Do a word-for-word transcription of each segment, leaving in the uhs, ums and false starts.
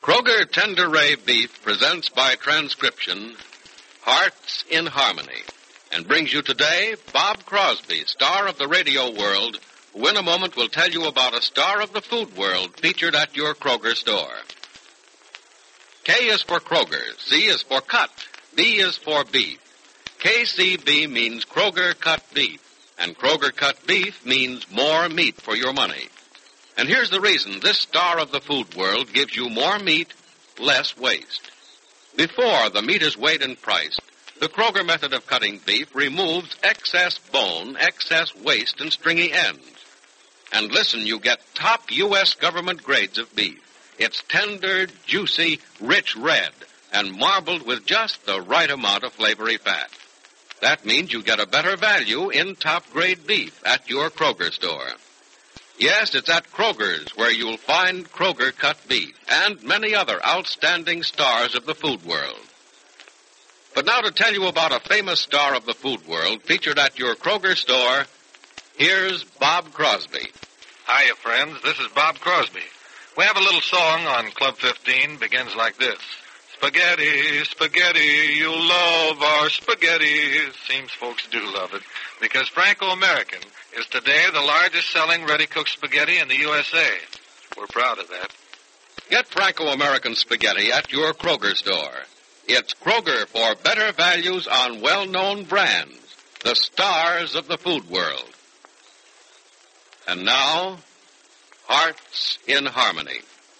Kroger Tender Ray Beef presents by transcription Hearts in Harmony and brings you today Bob Crosby, star of the radio world, who in a moment will tell you about a star of the food world featured at your Kroger store. K is for Kroger, C is for cut, B is for beef. K C B means Kroger cut beef, and Kroger cut beef means more meat for your money. And here's the reason this star of the food world gives you more meat, less waste. Before the meat is weighed and priced, the Kroger method of cutting beef removes excess bone, excess waste, and stringy ends. And listen, you get top U S government grades of beef. It's tender, juicy, rich red, and marbled with just the right amount of flavory fat. That means you get a better value in top-grade beef at your Kroger store. Yes, it's at Kroger's where you'll find Kroger cut beef and many other outstanding stars of the food world. But now to tell you about a famous star of the food world featured at your Kroger store, here's Bob Crosby. Hiya, friends. This is Bob Crosby. We have a little song on Club fifteen, begins like this. Spaghetti, spaghetti, you love our spaghetti. Seems folks do love it, because Franco-American is today the largest-selling ready-cooked spaghetti in the U S A. We're proud of that. Get Franco-American spaghetti at your Kroger store. It's Kroger for better values on well-known brands, the stars of the food world. And now, Hearts in Harmony.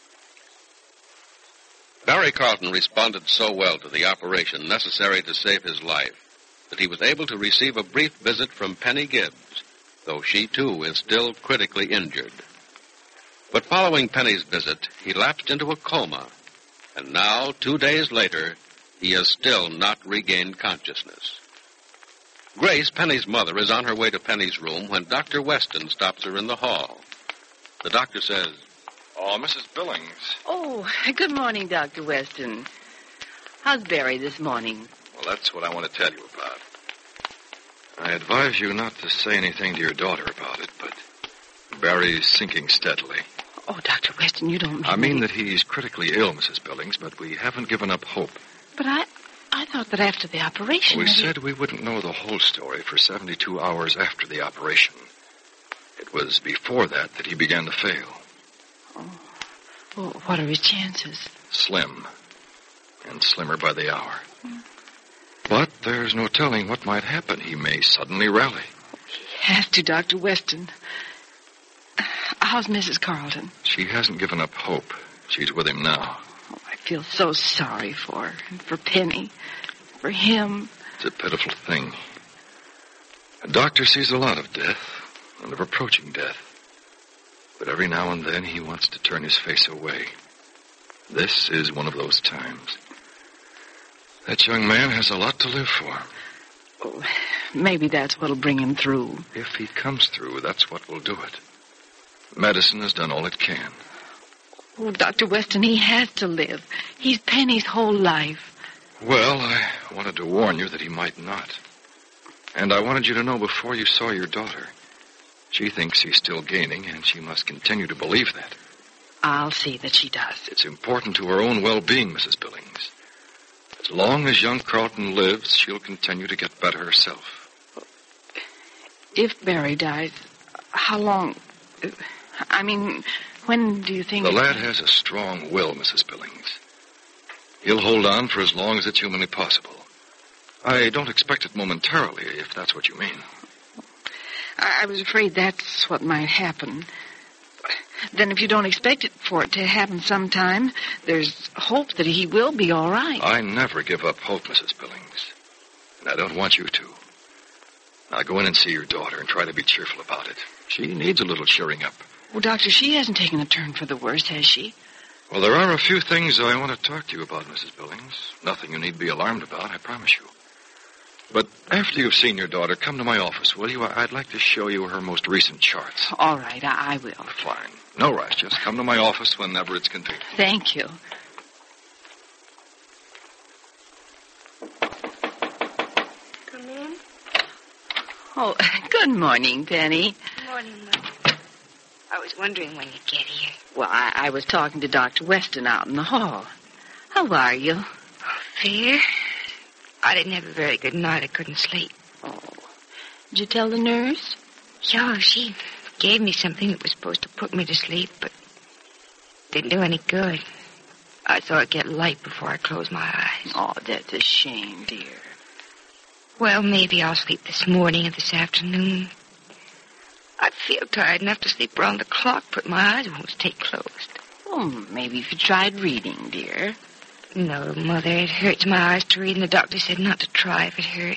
Barry Carlton responded so well to the operation necessary to save his life that he was able to receive a brief visit from Penny Gibbs, though she, too, is still critically injured. But following Penny's visit, he lapsed into a coma, and now, two days later, he has still not regained consciousness. Grace, Penny's mother, is on her way to Penny's room when Doctor Weston stops her in the hall. The doctor says, "Oh, Missus Billings." Oh, good morning, Doctor Weston. How's Barry this morning? Well, that's what I want to tell you about. I advise you not to say anything to your daughter about it, but Barry's sinking steadily. Oh, Doctor Weston, you don't mean... I mean that he's critically ill, Missus Billings, but we haven't given up hope. But I... I thought that after the operation... We he... said we wouldn't know the whole story for seventy-two hours after the operation. It was before that that he began to fail. Oh. Well, what are his chances? Slim. And slimmer by the hour. Mm. But there's no telling what might happen. He may suddenly rally. He has to, Doctor Weston. How's Missus Carlton? She hasn't given up hope. She's with him now. Oh, I feel so sorry for her and for Penny, for him. It's a pitiful thing. A doctor sees a lot of death and of approaching death. But every now and then he wants to turn his face away. This is one of those times. That young man has a lot to live for. Oh, maybe that's what'll bring him through. If he comes through, that's what will do it. Medicine has done all it can. Oh, Doctor Weston, he has to live. He's Penny's whole life. Well, I wanted to warn you that he might not. And I wanted you to know before you saw your daughter. She thinks he's still gaining, and she must continue to believe that. I'll see that she does. It's important to her own well-being, Missus Billings. As long as young Carlton lives, she'll continue to get better herself. If Barry dies, how long... I mean, when do you think... The lad has a strong will, Missus Billings. He'll hold on for as long as it's humanly possible. I don't expect it momentarily, if that's what you mean. I was afraid that's what might happen. Then if you don't expect it for it to happen sometime, there's hope that he will be all right. I never give up hope, Missus Billings. And I don't want you to. Now go in and see your daughter and try to be cheerful about it. She needs a little cheering up. Well, Doctor, she hasn't taken a turn for the worse, has she? Well, there are a few things I want to talk to you about, Missus Billings. Nothing you need be alarmed about, I promise you. But after you've seen your daughter, come to my office, will you? I'd like to show you her most recent charts. All right, I, I will. Fine. No rush. Just come to my office whenever it's convenient. Thank you. Come in. Oh, good morning, Penny. Good morning, Mom. I was wondering when you'd get here. Well, I, I was talking to Doctor Weston out in the hall. How are you? Oh, Fear? I didn't have a very good night. I couldn't sleep. Oh. Did you tell the nurse? Yeah, she gave me something that was supposed to put me to sleep, but didn't do any good. I saw it get light before I closed my eyes. Oh, that's a shame, dear. Well, maybe I'll sleep this morning or this afternoon. I feel tired enough to sleep around the clock, but my eyes won't stay closed. Oh, maybe if you tried reading, dear. No, Mother, it hurts my eyes to read, and the doctor said not to try if it hurt.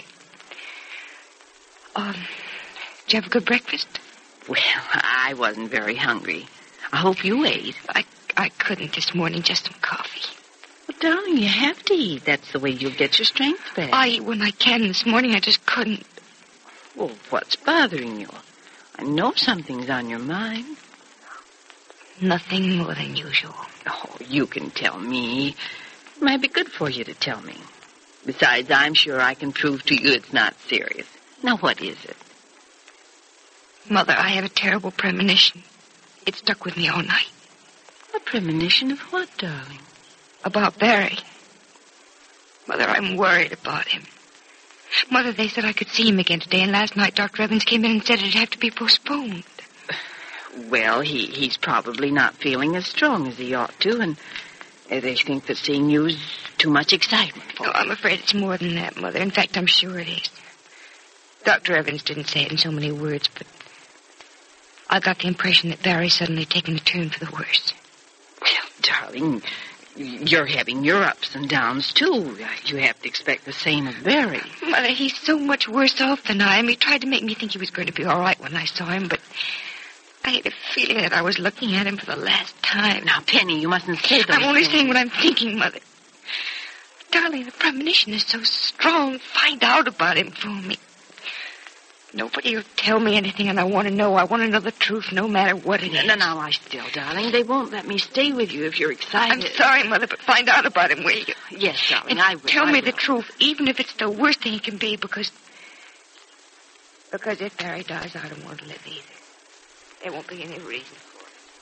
Um, did you have a good breakfast? Well, I wasn't very hungry. I hope you ate. I, I couldn't this morning, just some coffee. Well, darling, you have to eat. That's the way you'll get your strength back. I eat when I can. This morning I just couldn't. Well, what's bothering you? I know something's on your mind. Nothing more than usual. Oh, you can tell me. It might be good for you to tell me. Besides, I'm sure I can prove to you it's not serious. Now, what is it? Mother, I have a terrible premonition. It stuck with me all night. A premonition of what, darling? About Barry. Mother, I'm worried about him. Mother, they said I could see him again today, and last night Doctor Evans came in and said it'd have to be postponed. Well, he, he's probably not feeling as strong as he ought to, and they think that seeing you is too much excitement for No, him. I'm afraid it's more than that, Mother. In fact, I'm sure it is. Doctor Evans didn't say it in so many words, but I got the impression that Barry's suddenly taken a turn for the worse. Well, darling, you're having your ups and downs, too. You have to expect the same of Barry. Mother, he's so much worse off than I am. He tried to make me think he was going to be all right when I saw him, but I had a feeling that I was looking at him for the last time. Now, Penny, you mustn't say those I'm only things. saying what I'm thinking, Mother. Darling, the premonition is so strong. Find out about him for me. Nobody will tell me anything, and I want to know. I want to know the truth, no matter what it No, is. no, no, I still, darling. They won't let me stay with you if you're excited. I'm sorry, Mother, but find out about him, will you? Yes, darling, And I will. tell I me will. the truth, even if it's the worst thing it can be, because... Because if Barry dies, I don't want to live either. There won't be any reason for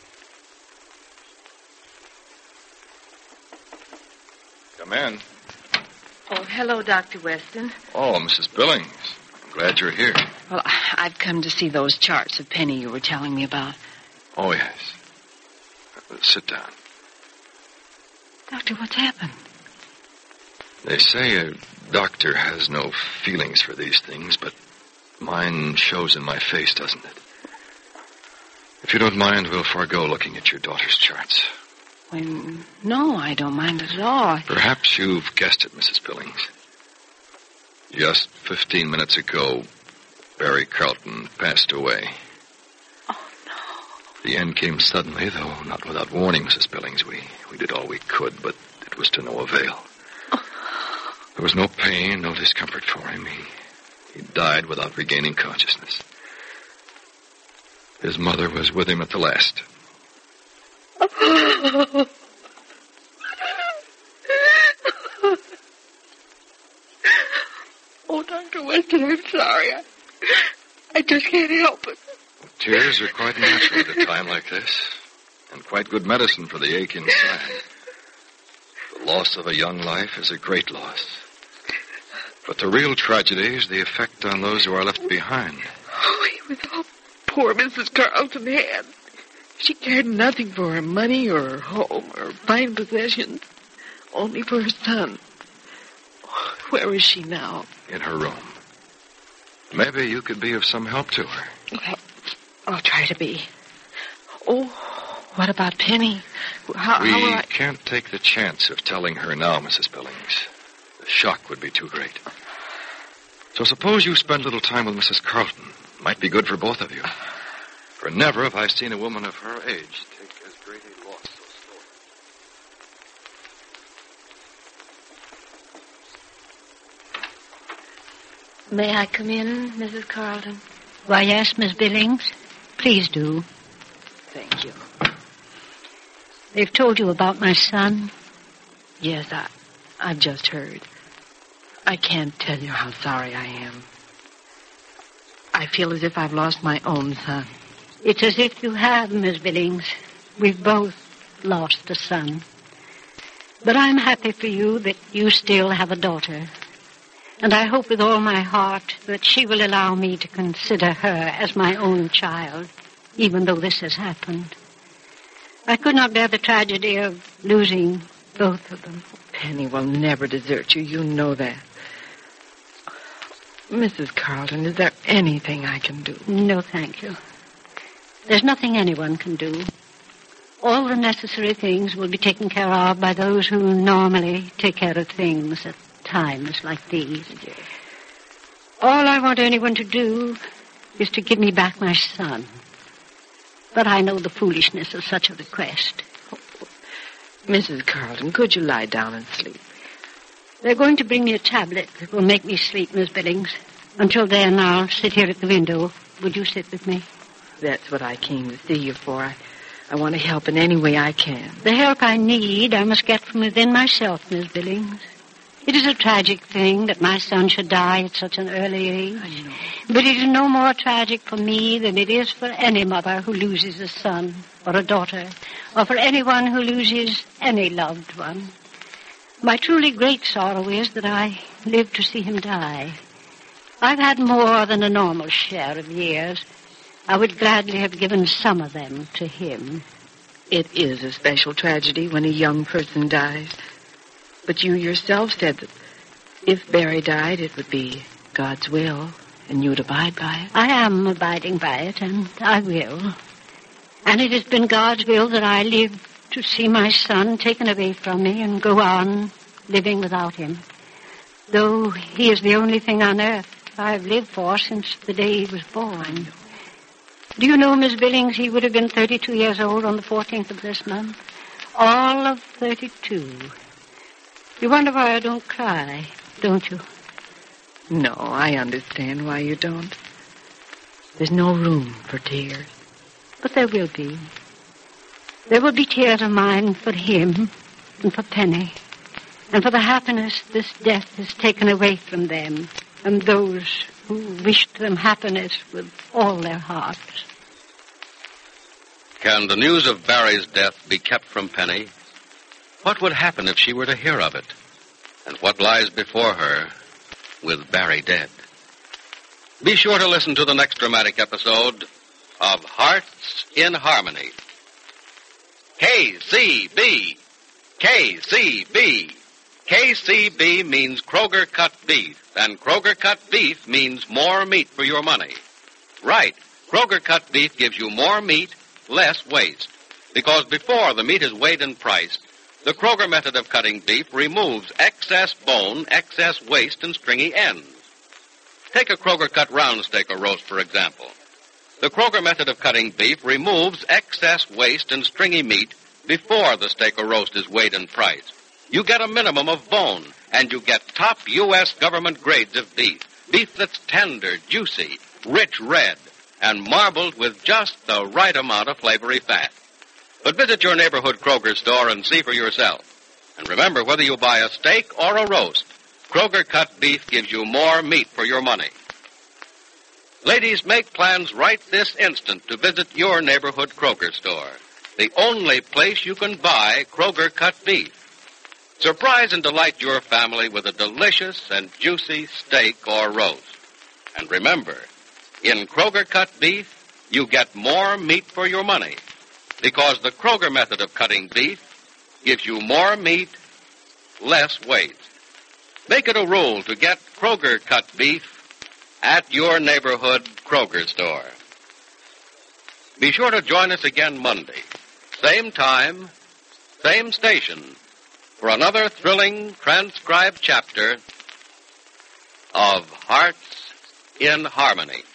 it. Come in. Oh, hello, Doctor Weston. Oh, Missus Billings. I'm glad you're here. Well, I- I've come to see those charts of Penny you were telling me about. Oh, yes. Uh, sit down. Doctor, what's happened? They say a doctor has no feelings for these things, but mine shows in my face, doesn't it? If you don't mind, we'll forego looking at your daughter's charts. Well, no, I don't mind at all. Perhaps you've guessed it, Missus Billings. Just fifteen minutes ago, Barry Carlton passed away. Oh, no. The end came suddenly, though not without warning, Missus Billings. We, we did all we could, but it was to no avail. There was no pain, no discomfort for him. He, he died without regaining consciousness. His mother was with him at the last. Oh, Doctor Weston, I'm sorry. I, I just can't help it. Tears are quite natural at a time like this, and quite good medicine for the ache inside. The loss of a young life is a great loss. But the real tragedy is the effect on those who are left behind. Oh, he was all poor Missus Carlton had. She cared nothing for her money or her home or fine possessions, only for her son. Where is she now? In her room. Maybe you could be of some help to her. Well, I'll try to be. Oh, what about Penny? How, we how will I... can't take the chance of telling her now, Missus Billings. The shock would be too great. So suppose you spend a little time with Missus Carlton. Might be good for both of you. For never have I seen a woman of her age take as great a loss so slowly. May I come in, Missus Carlton? Why, yes, Miss Billings. Please do. Thank you. They've told you about my son? Yes, I, I've just heard. I can't tell you how sorry I am. I feel as if I've lost my own son. It's as if you have, Miss Billings. We've both lost a son. But I'm happy for you that you still have a daughter. And I hope with all my heart that she will allow me to consider her as my own child, even though this has happened. I could not bear the tragedy of losing both of them. Penny will never desert you. You know that. Missus Carlton, is there anything I can do? No, thank you. There's nothing anyone can do. All the necessary things will be taken care of by those who normally take care of things at times like these. Yes. All I want anyone to do is to give me back my son. But I know the foolishness of such a request. Oh, Missus Carlton, could you lie down and sleep? They're going to bring me a tablet that will make me sleep, Miss Billings. Until then, I'll sit here at the window. Would you sit with me? That's what I came to see you for. I, I want to help in any way I can. The help I need, I must get from within myself, Miss Billings. It is a tragic thing that my son should die at such an early age. I know. But it is no more tragic for me than it is for any mother who loses a son or a daughter, or for anyone who loses any loved one. My truly great sorrow is that I lived to see him die. I've had more than a normal share of years. I would gladly have given some of them to him. It is a special tragedy when a young person dies. But you yourself said that if Barry died, it would be God's will, and you'd abide by it. I am abiding by it, and I will. And it has been God's will that I live to see my son taken away from me and go on living without him. Though he is the only thing on earth I've lived for since the day he was born. Do you know, Miss Billings, he would have been thirty-two years old on the fourteenth of this month? All of thirty-two. You wonder why I don't cry, don't you? No, I understand why you don't. There's no room for tears. But there will be. There will be tears of mine for him and for Penny, and for the happiness this death has taken away from them, and those who wished them happiness with all their hearts. Can the news of Barry's death be kept from Penny? What would happen if she were to hear of it? And what lies before her with Barry dead? Be sure to listen to the next dramatic episode of Hearts in Harmony. K C B. K C B. K C B means Kroger cut beef, and Kroger cut beef means more meat for your money. Right. Kroger cut beef gives you more meat, less waste. Because before the meat is weighed and priced, the Kroger method of cutting beef removes excess bone, excess waste, and stringy ends. Take a Kroger cut round steak or roast, for example. The Kroger method of cutting beef removes excess waste and stringy meat before the steak or roast is weighed and priced. You get a minimum of bone, and you get top U S government grades of beef. Beef that's tender, juicy, rich red, and marbled with just the right amount of flavory fat. But visit your neighborhood Kroger store and see for yourself. And remember, whether you buy a steak or a roast, Kroger cut beef gives you more meat for your money. Ladies, make plans right this instant to visit your neighborhood Kroger store, the only place you can buy Kroger cut beef. Surprise and delight your family with a delicious and juicy steak or roast. And remember, in Kroger cut beef, you get more meat for your money, because the Kroger method of cutting beef gives you more meat, less waste. Make it a rule to get Kroger cut beef at your neighborhood Kroger store. Be sure to join us again Monday, same time, same station, for another thrilling transcribed chapter of Hearts in Harmony.